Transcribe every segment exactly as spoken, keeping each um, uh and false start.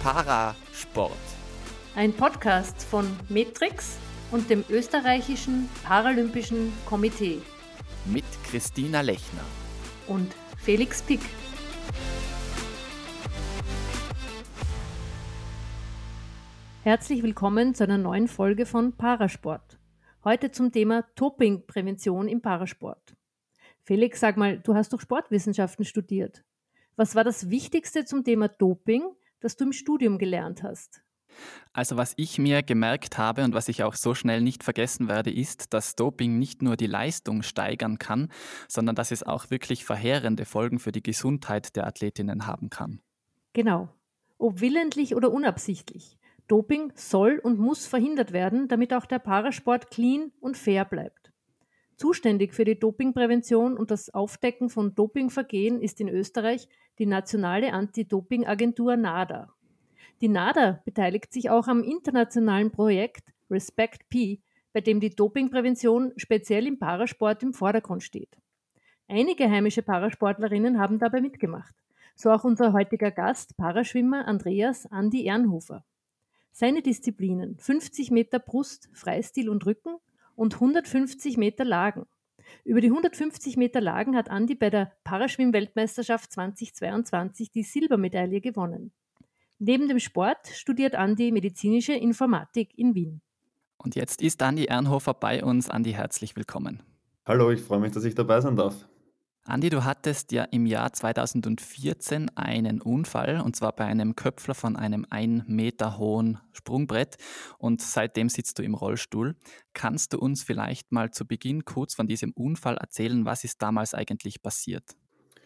Parasport. Ein Podcast von Metrix und dem österreichischen Paralympischen Komitee. Mit Christina Lechner und Felix Pick. Herzlich willkommen zu einer neuen Folge von Parasport. Heute zum Thema Dopingprävention im Parasport. Felix, sag mal, du hast doch Sportwissenschaften studiert. Was war das Wichtigste zum Thema Doping, das du im Studium gelernt hast? Also was ich mir gemerkt habe und was ich auch so schnell nicht vergessen werde, ist, dass Doping nicht nur die Leistung steigern kann, sondern dass es auch wirklich verheerende Folgen für die Gesundheit der Athletinnen haben kann. Genau. Ob willentlich oder unabsichtlich. Doping soll und muss verhindert werden, damit auch der Parasport clean und fair bleibt. Zuständig für die Dopingprävention und das Aufdecken von Dopingvergehen ist in Österreich die nationale Anti-Doping-Agentur NADA. Die NADA beteiligt sich auch am internationalen Projekt Respect P, bei dem die Dopingprävention speziell im Parasport im Vordergrund steht. Einige heimische Parasportlerinnen haben dabei mitgemacht. So auch unser heutiger Gast, Paraschwimmer Andreas Andi Ernhofer. Seine Disziplinen fünfzig Meter Brust, Freistil und Rücken und hundertfünfzig Meter Lagen. Über die hundertfünfzig Meter Lagen hat Andi bei der Paraschwimm-Weltmeisterschaft zweitausendzweiundzwanzig die Silbermedaille gewonnen. Neben dem Sport studiert Andi medizinische Informatik in Wien. Und jetzt ist Andi Ernhofer bei uns. Andi, herzlich willkommen. Hallo, ich freue mich, dass ich dabei sein darf. Andi, du hattest ja im Jahr zweitausendvierzehn einen Unfall, und zwar bei einem Köpfler von einem ein Meter hohen Sprungbrett, und seitdem sitzt du im Rollstuhl. Kannst du uns vielleicht mal zu Beginn kurz von diesem Unfall erzählen? Was ist damals eigentlich passiert?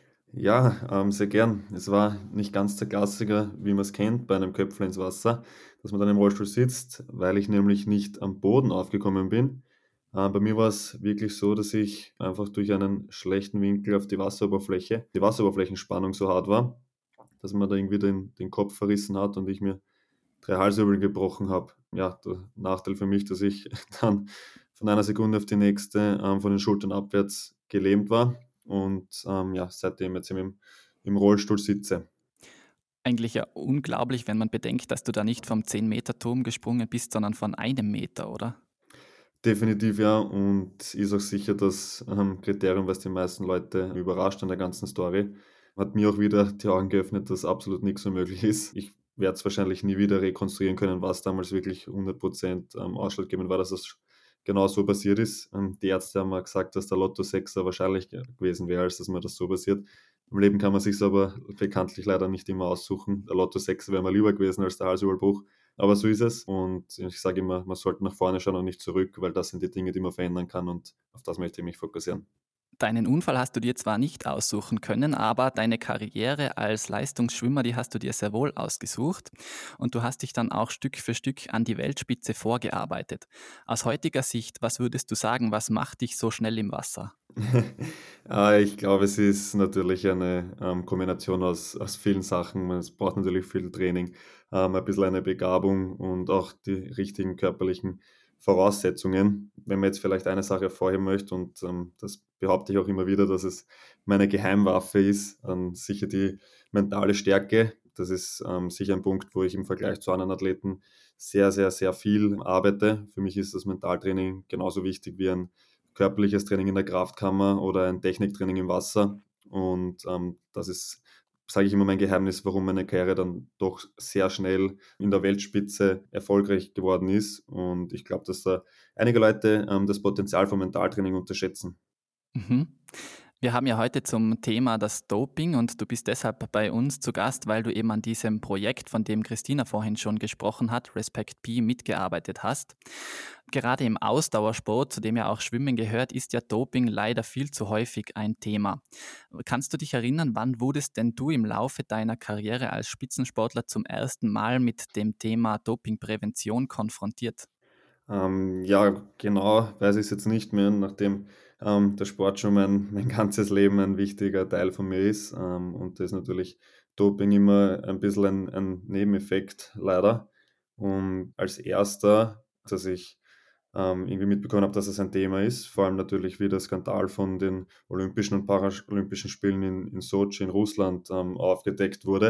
Ja, ähm, sehr gern. Es war nicht ganz der Klassiker, wie man es kennt, bei einem Köpfler ins Wasser, dass man dann im Rollstuhl sitzt, weil ich nämlich nicht am Boden aufgekommen bin. Äh, bei mir war es wirklich so, dass ich einfach durch einen schlechten Winkel auf die Wasseroberfläche, die Wasseroberflächenspannung so hart war, dass man da irgendwie den, den Kopf verrissen hat und ich mir drei Halswirbel gebrochen habe. Ja, der Nachteil für mich, dass ich dann von einer Sekunde auf die nächste ähm, von den Schultern abwärts gelähmt war und ähm, ja, seitdem jetzt im, im Rollstuhl sitze. Eigentlich ja unglaublich, wenn man bedenkt, dass du da nicht vom zehn Meter Turm gesprungen bist, sondern von einem Meter, oder? Definitiv ja, und ist auch sicher das ähm, Kriterium, was die meisten Leute überrascht an der ganzen Story. Hat mir auch wieder die Augen geöffnet, dass absolut nichts unmöglich ist. Ich werde es wahrscheinlich nie wieder rekonstruieren können, was damals wirklich hundert Prozent ähm, ausschlaggebend war, dass das genau so passiert ist. Ähm, die Ärzte haben mal gesagt, dass der Lotto-Sechser wahrscheinlich gewesen wäre, als dass mir das so passiert. Im Leben kann man sich aber bekanntlich leider nicht immer aussuchen. Der Lotto-Sechser wäre mir lieber gewesen als der Halsüberbruch. Aber so ist es, und ich sage immer, man sollte nach vorne schauen und nicht zurück, weil das sind die Dinge, die man verändern kann, und auf das möchte ich mich fokussieren. Deinen Unfall hast du dir zwar nicht aussuchen können, aber deine Karriere als Leistungsschwimmer, die hast du dir sehr wohl ausgesucht, und du hast dich dann auch Stück für Stück an die Weltspitze vorgearbeitet. Aus heutiger Sicht, was würdest du sagen, was macht dich so schnell im Wasser? Äh, ich glaube, es ist natürlich eine ähm, Kombination aus, aus vielen Sachen. Es braucht natürlich viel Training, ähm, ein bisschen eine Begabung und auch die richtigen körperlichen Voraussetzungen. Wenn man jetzt vielleicht eine Sache hervorheben möchte, und ähm, das behaupte ich auch immer wieder, dass es meine Geheimwaffe ist, dann sicher die mentale Stärke. Das ist ähm, sicher ein Punkt, wo ich im Vergleich zu anderen Athleten sehr, sehr, sehr viel arbeite. Für mich ist das Mentaltraining genauso wichtig wie ein körperliches Training in der Kraftkammer oder ein Techniktraining im Wasser. Und ähm, das ist, sage ich immer, mein Geheimnis, warum meine Karriere dann doch sehr schnell in der Weltspitze erfolgreich geworden ist. Und ich glaube, dass da einige Leute ähm, das Potenzial vom Mentaltraining unterschätzen. Mhm. Wir haben ja heute zum Thema das Doping, und du bist deshalb bei uns zu Gast, weil du eben an diesem Projekt, von dem Christina vorhin schon gesprochen hat, Respect P, mitgearbeitet hast. Gerade im Ausdauersport, zu dem ja auch Schwimmen gehört, ist ja Doping leider viel zu häufig ein Thema. Kannst du dich erinnern, wann wurdest denn du im Laufe deiner Karriere als Spitzensportler zum ersten Mal mit dem Thema Dopingprävention konfrontiert? Ähm, ja, genau weiß ich es jetzt nicht mehr, nachdem ähm, der Sport schon mein, mein ganzes Leben ein wichtiger Teil von mir ist. Ähm, und da ist natürlich Doping immer ein bisschen ein, ein Nebeneffekt, leider. Und als erster, dass ich ähm, irgendwie mitbekommen habe, dass es ein Thema ist, vor allem natürlich wie der Skandal von den Olympischen und Paralympischen Spielen in, in Sochi in Russland ähm, aufgedeckt wurde.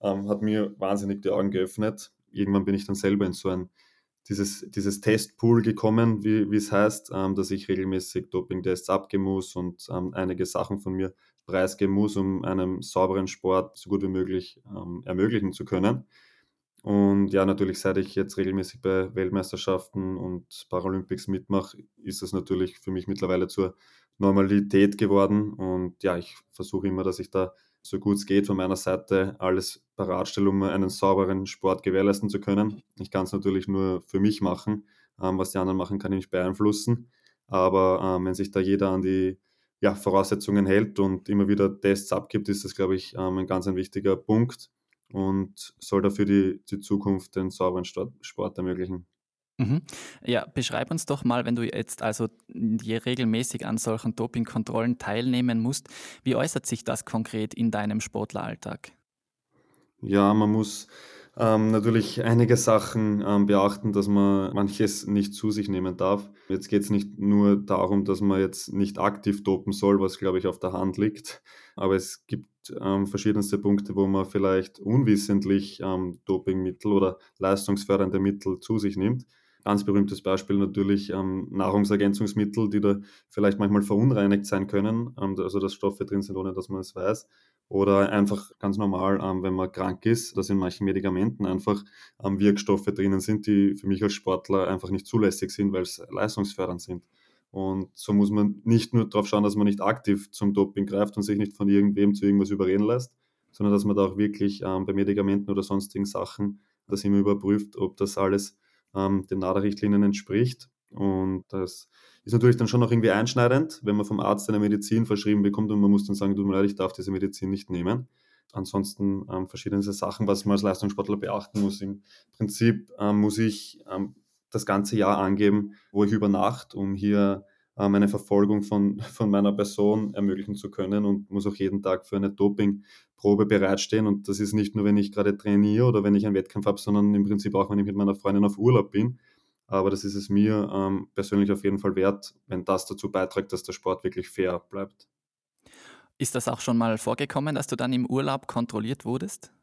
ähm, hat mir wahnsinnig die Augen geöffnet. Irgendwann bin ich dann selber in so ein dieses, dieses Testpool gekommen, wie wie es heißt, ähm, dass ich regelmäßig Dopingtests abgeben muss und ähm, einige Sachen von mir preisgeben muss, um einen sauberen Sport so gut wie möglich ähm, ermöglichen zu können. Und ja, natürlich, seit ich jetzt regelmäßig bei Weltmeisterschaften und Paralympics mitmache, ist es natürlich für mich mittlerweile zur Normalität geworden. Und ja, ich versuche immer, dass ich da so gut es geht von meiner Seite alles parat stelle, um einen sauberen Sport gewährleisten zu können. Ich kann es natürlich nur für mich machen. Ähm, was die anderen machen, kann ich nicht beeinflussen. Aber ähm, wenn sich da jeder an die ja, Voraussetzungen hält und immer wieder Tests abgibt, ist das, glaube ich, ähm, ein ganz ein wichtiger Punkt und soll dafür die, die Zukunft den sauberen Sport, Sport ermöglichen. Mhm. Ja, beschreib uns doch mal, wenn du jetzt also je regelmäßig an solchen Dopingkontrollen teilnehmen musst, wie äußert sich das konkret in deinem Sportleralltag? Ja, man muss ähm, natürlich einige Sachen ähm, beachten, dass man manches nicht zu sich nehmen darf. Jetzt geht es nicht nur darum, dass man jetzt nicht aktiv dopen soll, was glaube ich auf der Hand liegt, aber es gibt ähm, verschiedenste Punkte, wo man vielleicht unwissentlich ähm, Dopingmittel oder leistungsfördernde Mittel zu sich nimmt. Ganz berühmtes Beispiel natürlich ähm, Nahrungsergänzungsmittel, die da vielleicht manchmal verunreinigt sein können, ähm, also dass Stoffe drin sind, ohne dass man es weiß. Oder einfach ganz normal, ähm, wenn man krank ist, dass in manchen Medikamenten einfach ähm, Wirkstoffe drinnen sind, die für mich als Sportler einfach nicht zulässig sind, weil es leistungsfördernd sind. Und so muss man nicht nur darauf schauen, dass man nicht aktiv zum Doping greift und sich nicht von irgendwem zu irgendwas überreden lässt, sondern dass man da auch wirklich ähm, bei Medikamenten oder sonstigen Sachen das immer überprüft, ob das alles ähm, den NADA-Richtlinien entspricht. Und das ist natürlich dann schon noch irgendwie einschneidend, wenn man vom Arzt eine Medizin verschrieben bekommt und man muss dann sagen, tut mir leid, ich darf diese Medizin nicht nehmen. Ansonsten ähm, verschiedene Sachen, was man als Leistungssportler beachten muss. Im Prinzip ähm, muss ich ähm, das ganze Jahr angeben, wo ich übernachte, um hier ähm, eine Verfolgung von, von meiner Person ermöglichen zu können und muss auch jeden Tag für eine Dopingprobe bereitstehen. Und das ist nicht nur, wenn ich gerade trainiere oder wenn ich einen Wettkampf habe, sondern im Prinzip auch, wenn ich mit meiner Freundin auf Urlaub bin. Aber das ist es mir ähm, persönlich auf jeden Fall wert, wenn das dazu beiträgt, dass der Sport wirklich fair bleibt. Ist das auch schon mal vorgekommen, dass du dann im Urlaub kontrolliert wurdest?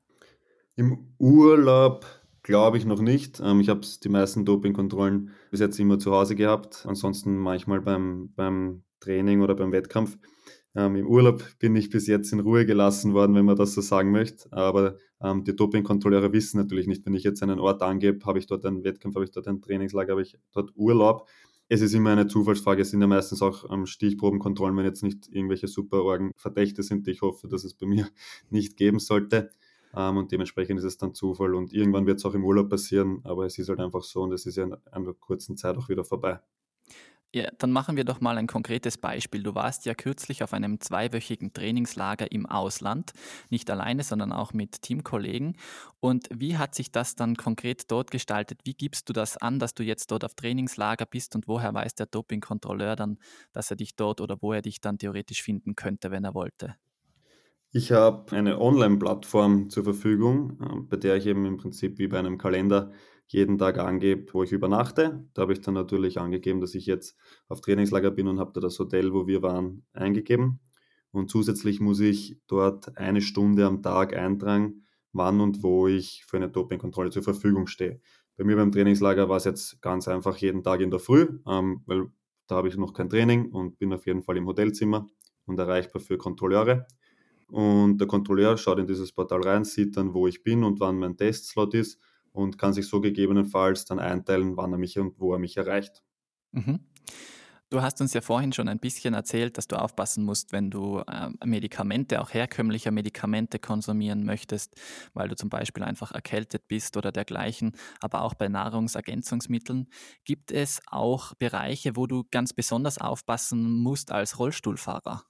Im Urlaub glaube ich noch nicht. Ähm, ich habe die meisten Dopingkontrollen bis jetzt immer zu Hause gehabt. Ansonsten manchmal beim, beim Training oder beim Wettkampf. Ähm, Im Urlaub bin ich bis jetzt in Ruhe gelassen worden, wenn man das so sagen möchte. Aber ähm, die Dopingkontrolleure wissen natürlich nicht, wenn ich jetzt einen Ort angebe, habe ich dort einen Wettkampf, habe ich dort ein Trainingslager, habe ich dort Urlaub. Es ist immer eine Zufallsfrage. Es sind ja meistens auch ähm, Stichprobenkontrollen, wenn jetzt nicht irgendwelche Superorgen Verdächte sind, die ich hoffe, dass es bei mir nicht geben sollte. Ähm, und dementsprechend ist es dann Zufall und irgendwann wird es auch im Urlaub passieren, aber es ist halt einfach so und es ist ja in einer kurzen Zeit auch wieder vorbei. Ja, dann machen wir doch mal ein konkretes Beispiel. Du warst ja kürzlich auf einem zweiwöchigen Trainingslager im Ausland, nicht alleine, sondern auch mit Teamkollegen. Und wie hat sich das dann konkret dort gestaltet? Wie gibst du das an, dass du jetzt dort auf Trainingslager bist und woher weiß der Dopingkontrolleur dann, dass er dich dort oder wo er dich dann theoretisch finden könnte, wenn er wollte? Ich habe eine Online-Plattform zur Verfügung, ähm, bei der ich eben im Prinzip wie bei einem Kalender jeden Tag angebe, wo ich übernachte. Da habe ich dann natürlich angegeben, dass ich jetzt auf Trainingslager bin und habe da das Hotel, wo wir waren, eingegeben. Und zusätzlich muss ich dort eine Stunde am Tag eintragen, wann und wo ich für eine Dopingkontrolle zur Verfügung stehe. Bei mir beim Trainingslager war es jetzt ganz einfach jeden Tag in der Früh, ähm, weil da habe ich noch kein Training und bin auf jeden Fall im Hotelzimmer und erreichbar für Kontrolleure. Und der Kontrolleur schaut in dieses Portal rein, sieht dann, wo ich bin und wann mein Testslot ist und kann sich so gegebenenfalls dann einteilen, wann er mich und wo er mich erreicht. Mhm. Du hast uns ja vorhin schon ein bisschen erzählt, dass du aufpassen musst, wenn du ähm, Medikamente, auch herkömmliche Medikamente konsumieren möchtest, weil du zum Beispiel einfach erkältet bist oder dergleichen, aber auch bei Nahrungsergänzungsmitteln. Gibt es auch Bereiche, wo du ganz besonders aufpassen musst als Rollstuhlfahrer?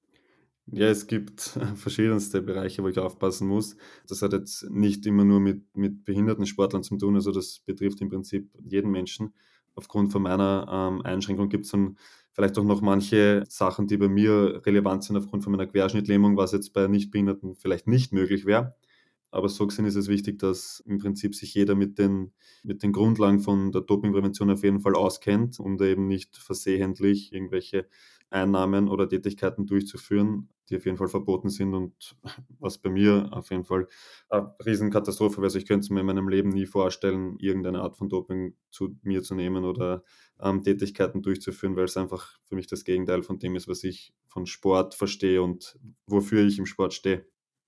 Ja, es gibt verschiedenste Bereiche, wo ich aufpassen muss. Das hat jetzt nicht immer nur mit, mit behinderten Sportlern zu tun, also das betrifft im Prinzip jeden Menschen. Aufgrund von meiner ähm, Einschränkung gibt es dann vielleicht auch noch manche Sachen, die bei mir relevant sind aufgrund von meiner Querschnittlähmung, was jetzt bei Nichtbehinderten vielleicht nicht möglich wäre. Aber so gesehen ist es wichtig, dass im Prinzip sich jeder mit den, mit den Grundlagen von der Dopingprävention auf jeden Fall auskennt, um da eben nicht versehentlich irgendwelche Einnahmen oder Tätigkeiten durchzuführen, die auf jeden Fall verboten sind und was bei mir auf jeden Fall eine Riesenkatastrophe wäre. Also ich könnte es mir in meinem Leben nie vorstellen, irgendeine Art von Doping zu mir zu nehmen oder ähm, Tätigkeiten durchzuführen, weil es einfach für mich das Gegenteil von dem ist, was ich von Sport verstehe und wofür ich im Sport stehe.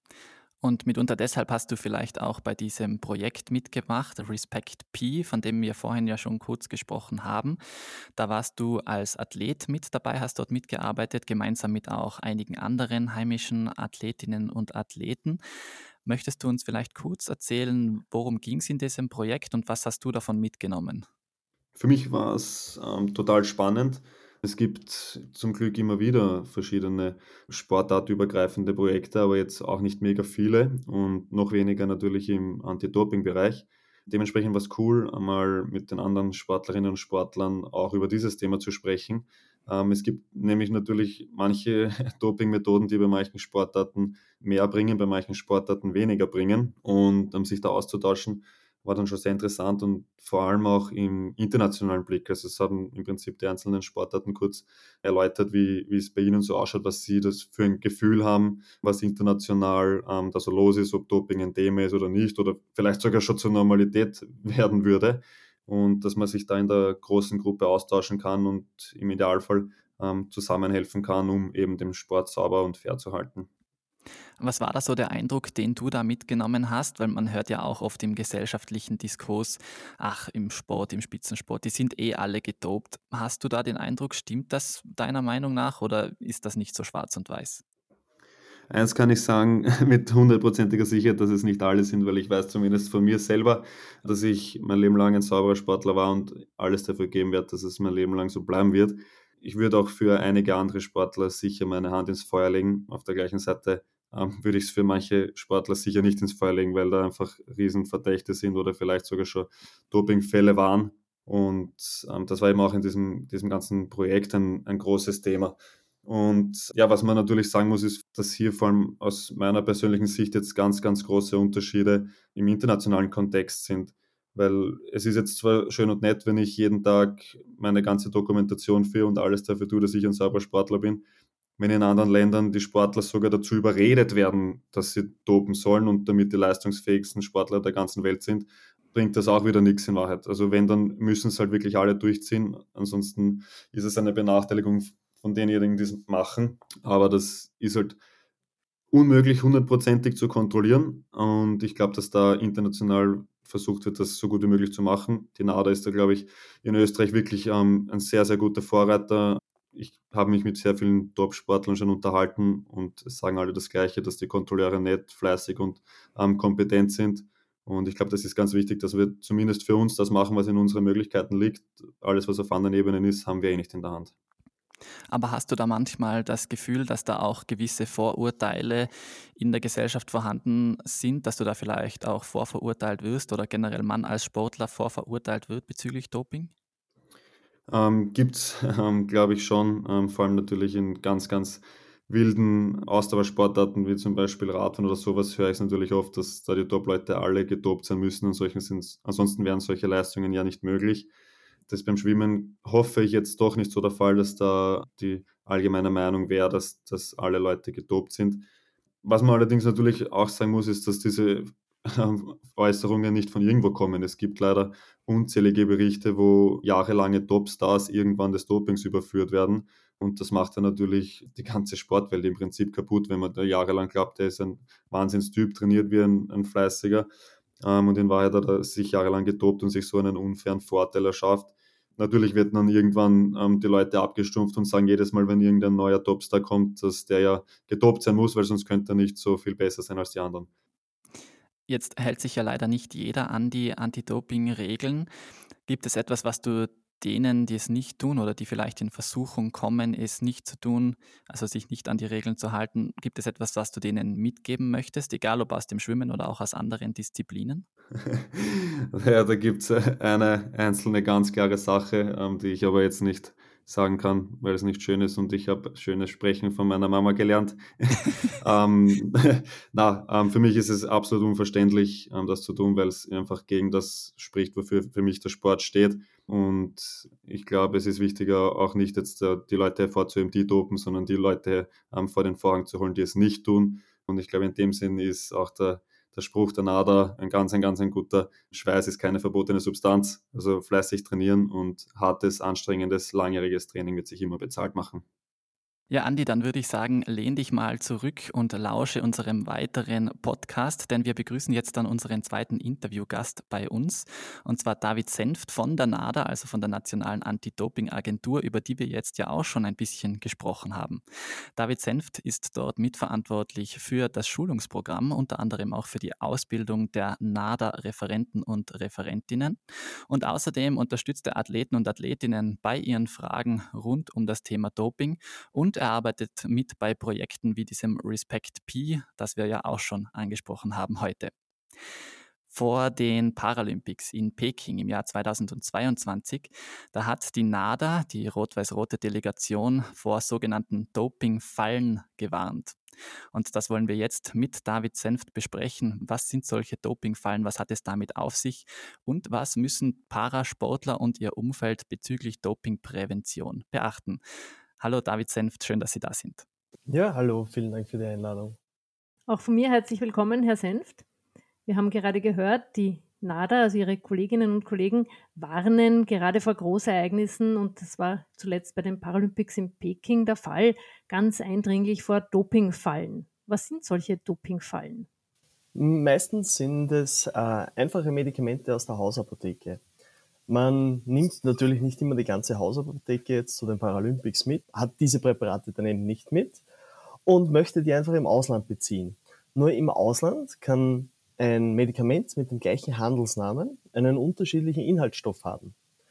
Und mitunter deshalb hast du vielleicht auch bei diesem Projekt mitgemacht, Respect P, von dem wir vorhin ja schon kurz gesprochen haben. Da warst du als Athlet mit dabei, hast dort mitgearbeitet, gemeinsam mit auch einigen anderen heimischen Athletinnen und Athleten. Möchtest du uns vielleicht kurz erzählen, worum ging es in diesem Projekt und was hast du davon mitgenommen? Für mich war es ähm, total spannend. Es gibt zum Glück immer wieder verschiedene sportartübergreifende Projekte, aber jetzt auch nicht mega viele und noch weniger natürlich im Anti-Doping-Bereich. Dementsprechend war es cool, einmal mit den anderen Sportlerinnen und Sportlern auch über dieses Thema zu sprechen. Ähm, es gibt nämlich natürlich manche Doping-Methoden, die bei manchen Sportarten mehr bringen, bei manchen Sportarten weniger bringen und um sich da auszutauschen, war dann schon sehr interessant und vor allem auch im internationalen Blick. Also es haben im Prinzip die einzelnen Sportarten kurz erläutert, wie, wie es bei ihnen so ausschaut, was sie das für ein Gefühl haben, was international ähm, da so los ist, ob Doping ein Thema ist oder nicht oder vielleicht sogar schon zur Normalität werden würde und dass man sich da in der großen Gruppe austauschen kann und im Idealfall ähm, zusammenhelfen kann, um eben den Sport sauber und fair zu halten. Was war da so der Eindruck, den du da mitgenommen hast? Weil man hört ja auch oft im gesellschaftlichen Diskurs, ach, im Sport, im Spitzensport, die sind eh alle gedopt. Hast du da den Eindruck, stimmt das deiner Meinung nach oder ist das nicht so schwarz und weiß? Eins kann ich sagen mit hundertprozentiger Sicherheit, dass es nicht alle sind, weil ich weiß zumindest von mir selber, dass ich mein Leben lang ein sauberer Sportler war und alles dafür geben werde, dass es mein Leben lang so bleiben wird. Ich würde auch für einige andere Sportler sicher meine Hand ins Feuer legen. Auf der gleichen Seite ähm, würde ich es für manche Sportler sicher nicht ins Feuer legen, weil da einfach Riesenverdächte sind oder vielleicht sogar schon Dopingfälle waren. Und ähm, das war eben auch in diesem, diesem ganzen Projekt ein, ein großes Thema. Und ja, was man natürlich sagen muss, ist, dass hier vor allem aus meiner persönlichen Sicht jetzt ganz, ganz große Unterschiede im internationalen Kontext sind. Weil es ist jetzt zwar schön und nett, wenn ich jeden Tag meine ganze Dokumentation führe und alles dafür tue, dass ich ein sauberer Sportler bin. Wenn in anderen Ländern die Sportler sogar dazu überredet werden, dass sie dopen sollen und damit die leistungsfähigsten Sportler der ganzen Welt sind, bringt das auch wieder nichts in Wahrheit. Also wenn, dann müssen es halt wirklich alle durchziehen. Ansonsten ist es eine Benachteiligung von denjenigen, die es machen. Aber das ist halt unmöglich hundertprozentig zu kontrollieren. Und ich glaube, dass da international versucht wird, das so gut wie möglich zu machen. Die NADA ist da, glaube ich, in Österreich wirklich ähm, ein sehr, sehr guter Vorreiter. Ich habe mich mit sehr vielen Top-Sportlern schon unterhalten und es sagen alle das Gleiche, dass die Kontrolleure nett, fleißig und ähm, kompetent sind. Und ich glaube, das ist ganz wichtig, dass wir zumindest für uns das machen, was in unseren Möglichkeiten liegt. Alles, was auf anderen Ebenen ist, haben wir eh nicht in der Hand. Aber hast du da manchmal das Gefühl, dass da auch gewisse Vorurteile in der Gesellschaft vorhanden sind, dass du da vielleicht auch vorverurteilt wirst oder generell man als Sportler vorverurteilt wird bezüglich Doping? Ähm, gibt's, ähm, glaube ich schon, ähm, vor allem natürlich in ganz, ganz wilden Ausdauersportarten wie zum Beispiel Radfahren oder sowas höre ich natürlich oft, dass da die Top-Leute alle gedopt sein müssen und solchen sind's ansonsten wären solche Leistungen ja nicht möglich. Das ist beim Schwimmen hoffe ich jetzt doch nicht so der Fall, dass da die allgemeine Meinung wäre, dass dass alle Leute gedopt sind. Was man allerdings natürlich auch sagen muss, ist, dass diese ähm, Äußerungen nicht von irgendwo kommen. Es gibt leider unzählige Berichte, wo jahrelange Topstars irgendwann des Dopings überführt werden. Und das macht dann natürlich die ganze Sportwelt im Prinzip kaputt, wenn man da jahrelang glaubt, der ist ein Wahnsinnstyp, trainiert wie ein, ein Fleißiger. Ähm, und in Wahrheit hat er sich jahrelang getobt und sich so einen unfairen Vorteil erschafft. Natürlich wird dann irgendwann ähm, die Leute abgestumpft und sagen jedes Mal, wenn irgendein neuer Topstar kommt, dass der ja gedopt sein muss, weil sonst könnte er nicht so viel besser sein als die anderen. Jetzt hält sich ja leider nicht jeder an die Anti-Doping-Regeln. Gibt es etwas, was du denen, die es nicht tun oder die vielleicht in Versuchung kommen, es nicht zu tun, also sich nicht an die Regeln zu halten, gibt es etwas, was du denen mitgeben möchtest, egal ob aus dem Schwimmen oder auch aus anderen Disziplinen? Ja, da gibt's äh, eine einzelne ganz klare Sache, ähm, die ich aber jetzt nicht sagen kann, weil es nicht schön ist und ich habe schönes Sprechen von meiner Mama gelernt. Ähm, na, ähm, für mich ist es absolut unverständlich, ähm, das zu tun, weil es einfach gegen das spricht, wofür für mich der Sport steht. Und ich glaube, es ist wichtiger, auch nicht jetzt äh, die Leute hervorzuheben, die dopen, sondern die Leute ähm, vor den Vorhang zu holen, die es nicht tun. Und ich glaube, in dem Sinn ist auch der, der Spruch der NADA ein ganz, ein ganz ein guter: Schweiß ist keine verbotene Substanz. Also fleißig trainieren und hartes, anstrengendes, langjähriges Training wird sich immer bezahlt machen. Ja, Andi, dann würde ich sagen, lehn dich mal zurück und lausche unserem weiteren Podcast, denn wir begrüßen jetzt dann unseren zweiten Interviewgast bei uns, und zwar David Senft von der NADA, also von der Nationalen Anti-Doping-Agentur, über die wir jetzt ja auch schon ein bisschen gesprochen haben. David Senft ist dort mitverantwortlich für das Schulungsprogramm, unter anderem auch für die Ausbildung der NADA-Referenten und Referentinnen. Und außerdem unterstützt er Athleten und Athletinnen bei ihren Fragen rund um das Thema Doping, und er arbeitet mit bei Projekten wie diesem Respect P, das wir ja auch schon angesprochen haben heute. Vor den Paralympics in Peking im Jahr zweitausendzweiundzwanzig, da hat die NADA, die rot-weiß-rote Delegation, vor sogenannten Dopingfallen gewarnt. Und das wollen wir jetzt mit David Senft besprechen. Was sind solche Dopingfallen? Was hat es damit auf sich? Und was müssen Parasportler und ihr Umfeld bezüglich Dopingprävention beachten? Hallo David Senft, schön, dass Sie da sind. Ja, hallo, vielen Dank für die Einladung. Auch von mir herzlich willkommen, Herr Senft. Wir haben gerade gehört, die NADA, also Ihre Kolleginnen und Kollegen, warnen gerade vor Großereignissen, und das war zuletzt bei den Paralympics in Peking der Fall, ganz eindringlich vor Dopingfallen. Was sind solche Dopingfallen? Meistens sind es äh, einfache Medikamente aus der Hausapotheke. Man nimmt natürlich nicht immer die ganze Hausapotheke jetzt zu den Paralympics mit, hat diese Präparate dann eben nicht mit und möchte die einfach im Ausland beziehen. Nur im Ausland kann ein Medikament mit dem gleichen Handelsnamen einen unterschiedlichen Inhaltsstoff haben.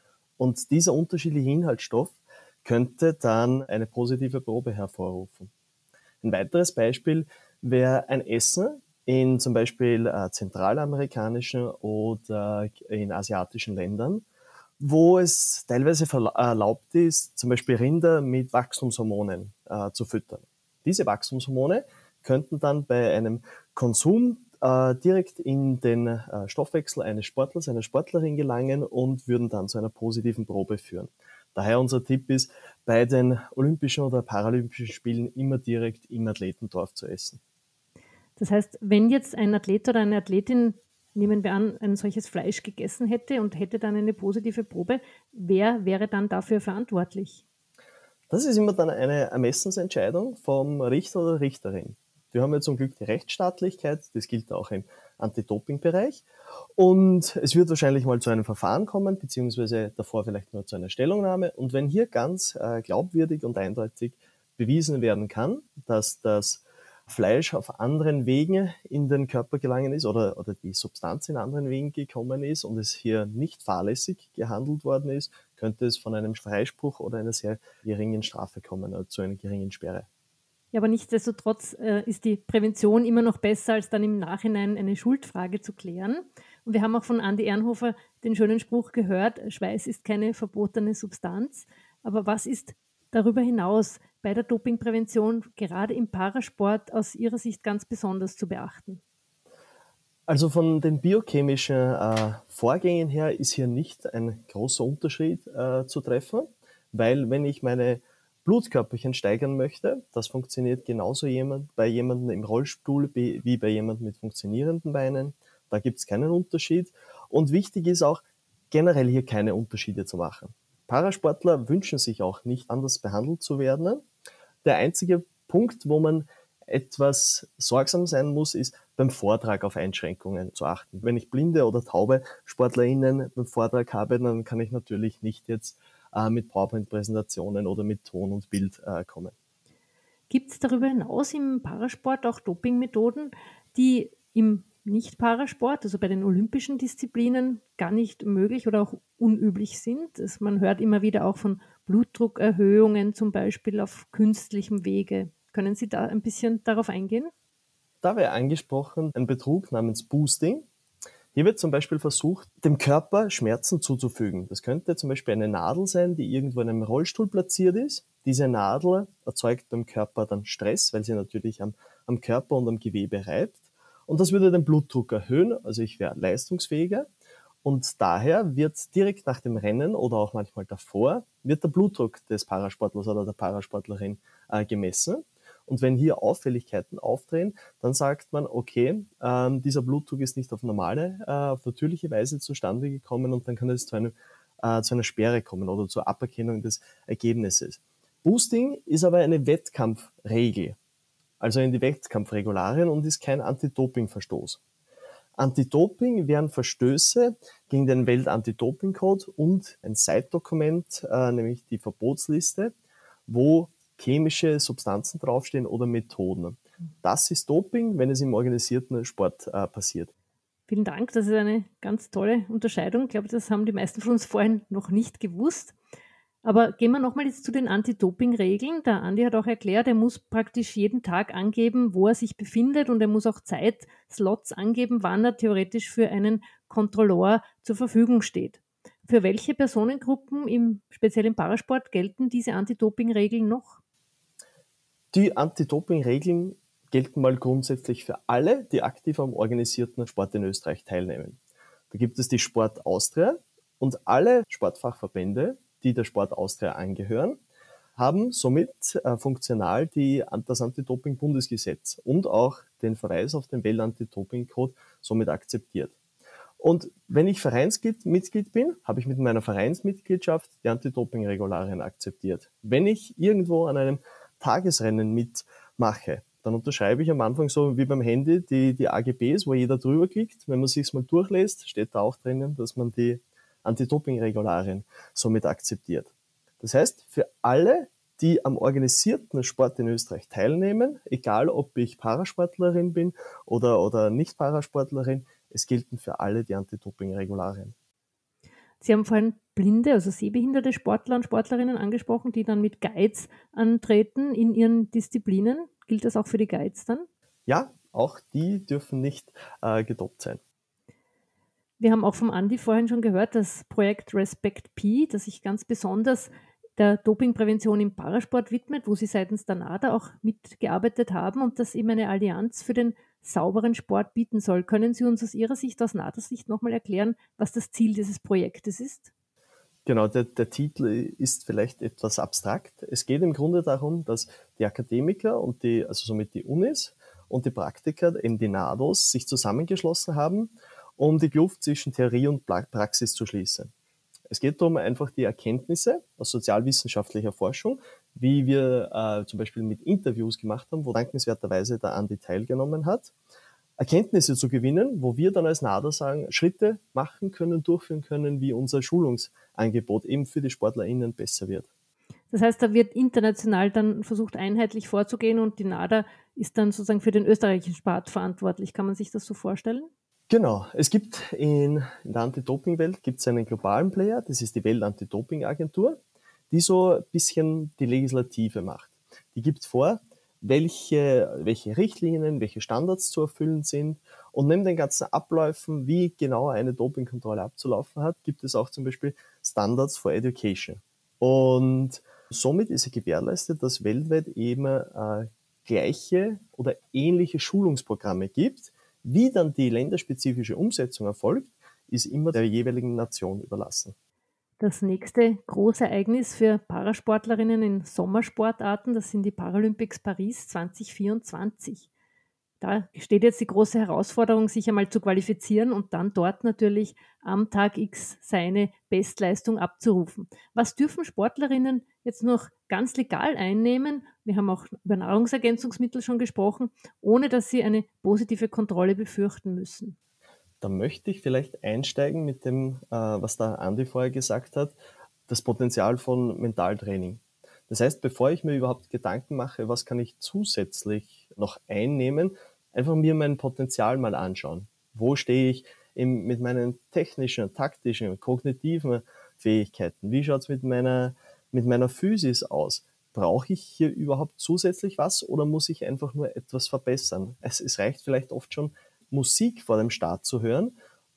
Und dieser unterschiedliche Inhaltsstoff könnte dann eine positive Probe hervorrufen. Ein weiteres Beispiel wäre ein Essen in zum Beispiel äh, zentralamerikanischen oder in asiatischen Ländern, wo es teilweise erlaubt ist, zum Beispiel Rinder mit Wachstumshormonen äh, zu füttern. Diese Wachstumshormone könnten dann bei einem Konsum äh, direkt in den äh, Stoffwechsel eines Sportlers, einer Sportlerin gelangen und würden dann zu einer positiven Probe führen. Daher unser Tipp ist, bei den Olympischen oder Paralympischen Spielen immer direkt im Athletendorf zu essen. Das heißt, wenn jetzt ein Athlet oder eine Athletin, nehmen wir an, ein solches Fleisch gegessen hätte und hätte dann eine positive Probe, wer wäre dann dafür verantwortlich? Das ist immer dann eine Ermessensentscheidung vom Richter oder Richterin. Wir haben ja zum Glück die Rechtsstaatlichkeit, das gilt auch im Anti-Doping-Bereich. Und es wird wahrscheinlich mal zu einem Verfahren kommen, beziehungsweise davor vielleicht nur zu einer Stellungnahme. Und wenn hier ganz äh, glaubwürdig und eindeutig bewiesen werden kann, dass das Fleisch auf anderen Wegen in den Körper gelangen ist oder, oder die Substanz in anderen Wegen gekommen ist und es hier nicht fahrlässig gehandelt worden ist, könnte es von einem Freispruch oder einer sehr geringen Strafe kommen, also zu einer geringen Sperre. Ja, aber nichtsdestotrotz äh, ist die Prävention immer noch besser, als dann im Nachhinein eine Schuldfrage zu klären. Und wir haben auch von Andi Ehrenhofer den schönen Spruch gehört, Schweiß ist keine verbotene Substanz. Aber was ist darüber hinaus bei der Dopingprävention gerade im Parasport aus Ihrer Sicht ganz besonders zu beachten? Also von den biochemischen äh, Vorgängen her ist hier nicht ein großer Unterschied äh, zu treffen, weil wenn ich meine Blutkörperchen steigern möchte, das funktioniert genauso jemand, bei jemandem im Rollstuhl wie, wie bei jemandem mit funktionierenden Beinen. Da gibt es keinen Unterschied. Und wichtig ist auch, generell hier keine Unterschiede zu machen. Parasportler wünschen sich auch nicht anders behandelt zu werden. Der einzige Punkt, wo man etwas sorgsam sein muss, ist beim Vortrag auf Einschränkungen zu achten. Wenn ich blinde oder taube SportlerInnen beim Vortrag habe, dann kann ich natürlich nicht jetzt äh, mit PowerPoint-Präsentationen oder mit Ton und Bild äh, kommen. Gibt es darüber hinaus im Parasport auch Dopingmethoden, die im Nicht-Parasport, also bei den olympischen Disziplinen, gar nicht möglich oder auch unüblich sind? Also man hört immer wieder auch von Blutdruckerhöhungen, zum Beispiel auf künstlichem Wege. Können Sie da ein bisschen darauf eingehen? Da wäre angesprochen ein Betrug namens Boosting. Hier wird zum Beispiel versucht, dem Körper Schmerzen zuzufügen. Das könnte zum Beispiel eine Nadel sein, die irgendwo in einem Rollstuhl platziert ist. Diese Nadel erzeugt beim Körper dann Stress, weil sie natürlich am, am Körper und am Gewebe reibt. Und das würde den Blutdruck erhöhen, also ich wäre leistungsfähiger. Und daher wird direkt nach dem Rennen oder auch manchmal davor, wird der Blutdruck des Parasportlers oder der Parasportlerin äh, gemessen. Und wenn hier Auffälligkeiten auftreten, dann sagt man, okay, ähm, dieser Blutdruck ist nicht auf normale, äh, auf natürliche Weise zustande gekommen und dann kann es zu, einem, äh, zu einer Sperre kommen oder zur Aberkennung des Ergebnisses. Boosting ist aber eine Wettkampfregel, also in die Wettkampfregularien und ist kein Anti-Doping-Verstoß. Anti-Doping wären Verstöße gegen den Welt-Anti-Doping-Code und ein Side-Dokument, äh, nämlich die Verbotsliste, wo chemische Substanzen draufstehen oder Methoden. Das ist Doping, wenn es im organisierten Sport äh, passiert. Vielen Dank, das ist eine ganz tolle Unterscheidung. Ich glaube, das haben die meisten von uns vorhin noch nicht gewusst. Aber gehen wir nochmal jetzt zu den Anti-Doping-Regeln. Der Andi hat auch erklärt, er muss praktisch jeden Tag angeben, wo er sich befindet und er muss auch Zeitslots angeben, wann er theoretisch für einen Kontrolleur zur Verfügung steht. Für welche Personengruppen, im, speziell im Parasport, gelten diese Anti-Doping-Regeln noch? Die Anti-Doping-Regeln gelten mal grundsätzlich für alle, die aktiv am organisierten Sport in Österreich teilnehmen. Da gibt es die Sport Austria und alle Sportfachverbände, die der Sport Austria angehören, haben somit äh, funktional die, das Anti-Doping-Bundesgesetz und auch den Verweis auf den Welt-Anti-Doping-Code somit akzeptiert. Und wenn ich Vereinsmitglied bin, habe ich mit meiner Vereinsmitgliedschaft die Anti-Doping-Regularien akzeptiert. Wenn ich irgendwo an einem Tagesrennen mitmache, dann unterschreibe ich am Anfang so wie beim Handy die, die A G Bs, wo jeder drüber klickt. Wenn man sich's mal durchlässt, steht da auch drinnen, dass man die Anti-Doping-Regularien somit akzeptiert. Das heißt, für alle, die am organisierten Sport in Österreich teilnehmen, egal ob ich Parasportlerin bin oder, oder nicht Parasportlerin, es gelten für alle die Anti-Doping-Regularien. Sie haben vorhin blinde, also sehbehinderte Sportler und Sportlerinnen angesprochen, die dann mit Guides antreten in ihren Disziplinen. Gilt das auch für die Guides dann? Ja, auch die dürfen nicht äh, gedopt sein. Wir haben auch vom Andi vorhin schon gehört, das Projekt Respect P, das sich ganz besonders der Dopingprävention im Parasport widmet, wo Sie seitens der NADA auch mitgearbeitet haben und das eben eine Allianz für den sauberen Sport bieten soll. Können Sie uns aus Ihrer Sicht, aus NADA-Sicht nochmal erklären, was das Ziel dieses Projektes ist? Genau, der, der Titel ist vielleicht etwas abstrakt. Es geht im Grunde darum, dass die Akademiker und die, also somit die Unis und die Praktiker, eben die NADOs, sich zusammengeschlossen haben, um die Kluft zwischen Theorie und Praxis zu schließen. Es geht darum, einfach die Erkenntnisse aus sozialwissenschaftlicher Forschung, wie wir äh, zum Beispiel mit Interviews gemacht haben, wo dankenswerterweise der Andi teilgenommen hat, Erkenntnisse zu gewinnen, wo wir dann als NADA sagen, Schritte machen können, durchführen können, wie unser Schulungsangebot eben für die SportlerInnen besser wird. Das heißt, da wird international dann versucht, einheitlich vorzugehen und die NADA ist dann sozusagen für den österreichischen Sport verantwortlich. Kann man sich das so vorstellen? Genau. Es gibt in, in der Anti-Doping-Welt gibt es einen globalen Player, das ist die Welt-Anti-Doping-Agentur, die so ein bisschen die Legislative macht. Die gibt vor, welche, welche Richtlinien, welche Standards zu erfüllen sind. Und neben den ganzen Abläufen, wie genau eine Dopingkontrolle abzulaufen hat, gibt es auch zum Beispiel Standards for Education. Und somit ist es gewährleistet, dass weltweit eben äh, gleiche oder ähnliche Schulungsprogramme gibt. Wie dann die länderspezifische Umsetzung erfolgt, ist immer der jeweiligen Nation überlassen. Das nächste große Ereignis für Parasportlerinnen in Sommersportarten, das sind die Paralympics Paris zwanzig vierundzwanzig. Da steht jetzt die große Herausforderung, sich einmal zu qualifizieren und dann dort natürlich am Tag X seine Bestleistung abzurufen. Was dürfen Sportlerinnen jetzt noch ganz legal einnehmen? Wir haben auch über Nahrungsergänzungsmittel schon gesprochen, ohne dass sie eine positive Kontrolle befürchten müssen. Da möchte ich vielleicht einsteigen mit dem, äh, was der Andi vorher gesagt hat, das Potenzial von Mentaltraining. Das heißt, bevor ich mir überhaupt Gedanken mache, was kann ich zusätzlich noch einnehmen, einfach mir mein Potenzial mal anschauen. Wo stehe ich im, mit meinen technischen, taktischen, kognitiven Fähigkeiten? Wie schaut es mit meiner, mit meiner Physis aus? Brauche ich hier überhaupt zusätzlich was oder muss ich einfach nur etwas verbessern? Es, es reicht vielleicht oft schon, Musik vor dem Start zu hören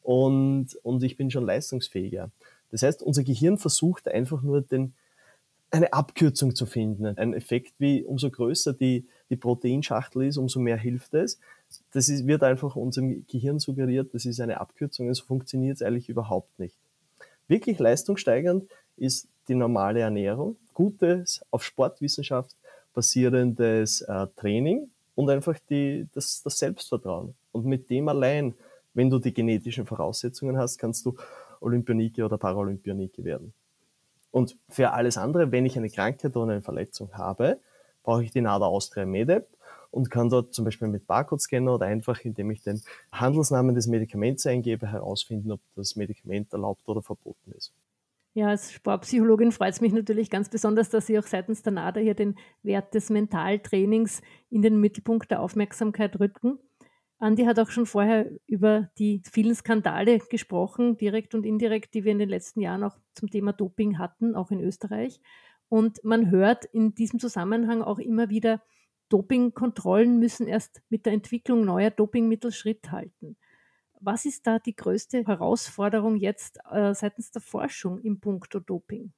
und, und ich bin schon leistungsfähiger. Das heißt, unser Gehirn versucht einfach nur den, eine Abkürzung zu finden. Ein Effekt wie, umso größer die, die Proteinschachtel ist, umso mehr hilft es. das ist, wird einfach unserem Gehirn suggeriert, das ist eine Abkürzung, so funktioniert es eigentlich überhaupt nicht. Wirklich leistungssteigernd ist die normale Ernährung, gutes, auf Sportwissenschaft basierendes äh, Training und einfach die, das, das Selbstvertrauen. Und mit dem allein, wenn du die genetischen Voraussetzungen hast, kannst du Olympianike oder Paralympianike werden. Und für alles andere, wenn ich eine Krankheit oder eine Verletzung habe, brauche ich die NADA Austria MedApp und kann dort zum Beispiel mit Barcode-Scanner oder einfach, indem ich den Handelsnamen des Medikaments eingebe, herausfinden, ob das Medikament erlaubt oder verboten ist. Ja, als Sportpsychologin freut es mich natürlich ganz besonders, dass Sie auch seitens der NADA hier den Wert des Mentaltrainings in den Mittelpunkt der Aufmerksamkeit rücken. Andi hat auch schon vorher über die vielen Skandale gesprochen, direkt und indirekt, die wir in den letzten Jahren auch zum Thema Doping hatten, auch in Österreich. Und man hört in diesem Zusammenhang auch immer wieder, Dopingkontrollen müssen erst mit der Entwicklung neuer Dopingmittel Schritt halten. Was ist da die größte Herausforderung jetzt äh, seitens der Forschung im Punkto Doping?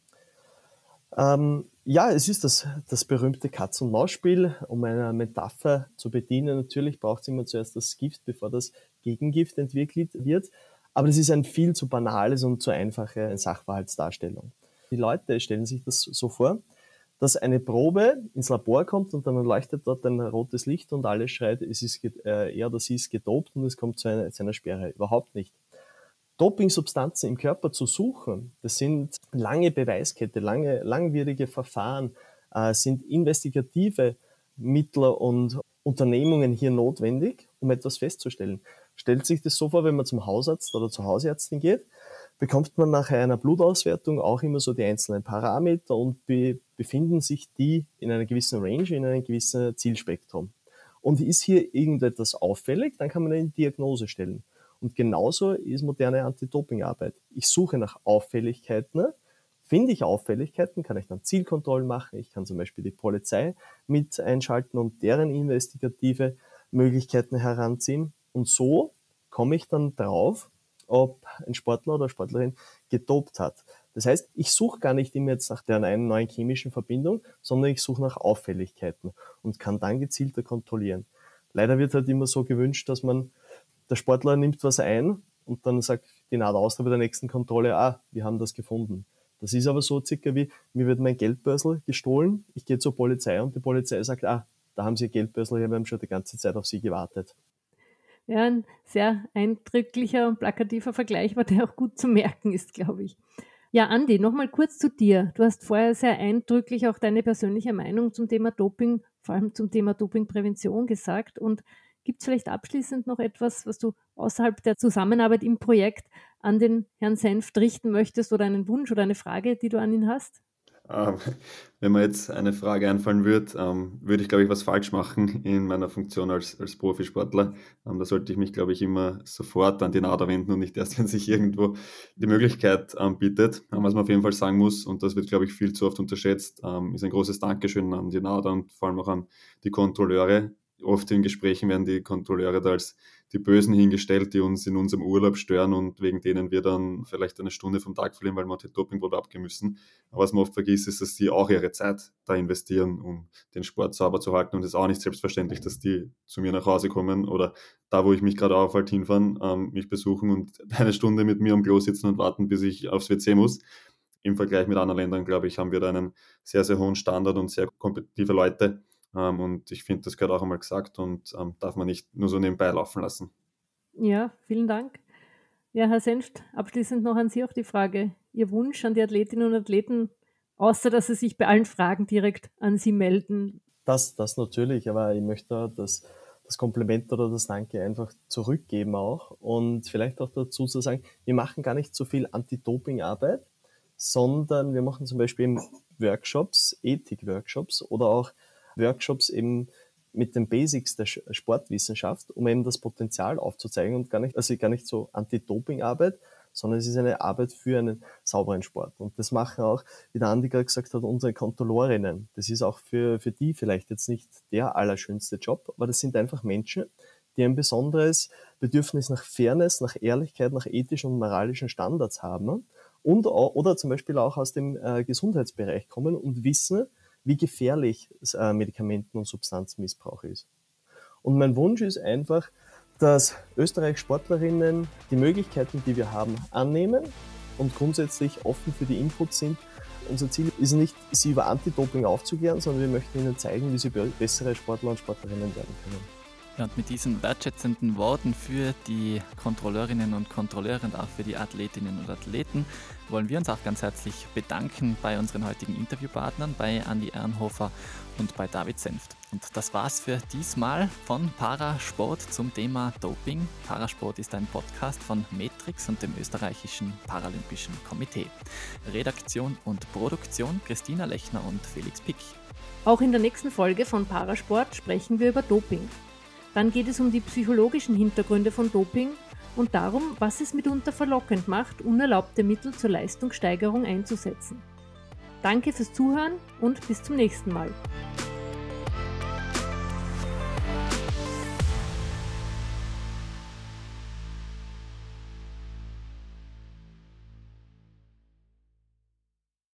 Ähm, ja, es ist das, das berühmte Katz-und-Maus-Spiel. Um eine Metapher zu bedienen, natürlich braucht es immer zuerst das Gift, bevor das Gegengift entwickelt wird. Aber das ist ein viel zu banales und zu einfache Sachverhaltsdarstellung. Die Leute stellen sich das so vor, dass eine Probe ins Labor kommt und dann leuchtet dort ein rotes Licht und alles schreit, es ist, äh, er oder sie ist gedopt und es kommt zu einer, zu einer Sperre. Überhaupt nicht. Dopingsubstanzen im Körper zu suchen, das sind lange Beweiskette, lange, langwierige Verfahren, äh, sind investigative Mittel und Unternehmungen hier notwendig, um etwas festzustellen. Stellt sich das so vor, wenn man zum Hausarzt oder zur Hausärztin geht, bekommt man nach einer Blutauswertung auch immer so die einzelnen Parameter und be- befinden sich die in einer gewissen Range, in einem gewissen Zielspektrum. Und ist hier irgendetwas auffällig, dann kann man eine Diagnose stellen. Und genauso ist moderne Anti-Doping-Arbeit. Ich suche nach Auffälligkeiten. Finde ich Auffälligkeiten, kann ich dann Zielkontrollen machen. Ich kann zum Beispiel die Polizei mit einschalten und deren investigative Möglichkeiten heranziehen. Und so komme ich dann drauf, ob ein Sportler oder Sportlerin gedopt hat. Das heißt, ich suche gar nicht immer jetzt nach der einen neuen chemischen Verbindung, sondern ich suche nach Auffälligkeiten und kann dann gezielter kontrollieren. Leider wird halt immer so gewünscht, dass man, der Sportler nimmt was ein und dann sagt die NADA Austria bei der nächsten Kontrolle, ah, wir haben das gefunden. Das ist aber so circa wie, mir wird mein Geldbörsel gestohlen, ich gehe zur Polizei und die Polizei sagt, ah, da haben Sie Ihr Geldbörsel, wir haben schon die ganze Zeit auf Sie gewartet. Ja, ein sehr eindrücklicher und plakativer Vergleich, aber der auch gut zu merken ist, glaube ich. Ja, Andi, nochmal kurz zu dir. Du hast vorher sehr eindrücklich auch deine persönliche Meinung zum Thema Doping, vor allem zum Thema Dopingprävention gesagt. Und gibt es vielleicht abschließend noch etwas, was du außerhalb der Zusammenarbeit im Projekt an den Herrn Senft richten möchtest oder einen Wunsch oder eine Frage, die du an ihn hast? Ähm, wenn mir jetzt eine Frage einfallen würde, ähm, würde ich, glaube ich, was falsch machen in meiner Funktion als, als Profisportler. Ähm, da sollte ich mich, glaube ich, immer sofort an die NADA wenden und nicht erst, wenn sich irgendwo die Möglichkeit ähm, bietet. Ähm, was man auf jeden Fall sagen muss, und das wird, glaube ich, viel zu oft unterschätzt, ähm, ist ein großes Dankeschön an die NADA und vor allem auch an die Kontrolleure. Oft in Gesprächen werden die Kontrolleure da als die Bösen hingestellt, die uns in unserem Urlaub stören und wegen denen wir dann vielleicht eine Stunde vom Tag verlieren, weil wir die Dopingprobe abgeben müssen. Aber was man oft vergisst, ist, dass die auch ihre Zeit da investieren, um den Sport sauber zu halten. Und es ist auch nicht selbstverständlich, dass die zu mir nach Hause kommen oder da, wo ich mich gerade aufhalte, hinfahren, ähm, mich besuchen und eine Stunde mit mir am Klo sitzen und warten, bis ich aufs W C muss. Im Vergleich mit anderen Ländern, glaube ich, haben wir da einen sehr, sehr hohen Standard und sehr kompetitive Leute. Ähm, und ich finde, das gehört auch einmal gesagt und ähm, darf man nicht nur so nebenbei laufen lassen. Ja, vielen Dank. Ja, Herr Senft, abschließend noch an Sie auch die Frage. Ihr Wunsch an die Athletinnen und Athleten, außer dass sie sich bei allen Fragen direkt an Sie melden? Das, das natürlich, aber ich möchte das, das Kompliment oder das Danke einfach zurückgeben auch und vielleicht auch dazu zu sagen, wir machen gar nicht so viel Anti-Doping-Arbeit, sondern wir machen zum Beispiel eben Workshops, Ethik-Workshops oder auch Workshops eben mit den Basics der Sportwissenschaft, um eben das Potenzial aufzuzeigen und gar nicht, also gar nicht so Anti-Doping-Arbeit, sondern es ist eine Arbeit für einen sauberen Sport. Und das machen auch, wie der Andi gerade gesagt hat, unsere Kontrollorinnen. Das ist auch für, für die vielleicht jetzt nicht der allerschönste Job, aber das sind einfach Menschen, die ein besonderes Bedürfnis nach Fairness, nach Ehrlichkeit, nach ethischen und moralischen Standards haben und oder zum Beispiel auch aus dem äh, Gesundheitsbereich kommen und wissen, wie gefährlich äh, Medikamenten- und Substanzmissbrauch ist. Und mein Wunsch ist einfach, dass Österreichs Sportlerinnen die Möglichkeiten, die wir haben, annehmen und grundsätzlich offen für die Inputs sind. Unser Ziel ist nicht, sie über Anti-Doping aufzuklären, sondern wir möchten ihnen zeigen, wie sie bessere Sportler und Sportlerinnen werden können. Ja, und mit diesen wertschätzenden Worten für die Kontrolleurinnen und Kontrolleure und auch für die Athletinnen und Athleten wollen wir uns auch ganz herzlich bedanken bei unseren heutigen Interviewpartnern, bei Andi Ehrenhofer und bei David Senft. Und das war's für diesmal von Parasport zum Thema Doping. Parasport ist ein Podcast von Metrix und dem österreichischen Paralympischen Komitee. Redaktion und Produktion Christina Lechner und Felix Pick. Auch in der nächsten Folge von Parasport sprechen wir über Doping. Dann geht es um die psychologischen Hintergründe von Doping und darum, was es mitunter verlockend macht, unerlaubte Mittel zur Leistungssteigerung einzusetzen. Danke fürs Zuhören und bis zum nächsten Mal.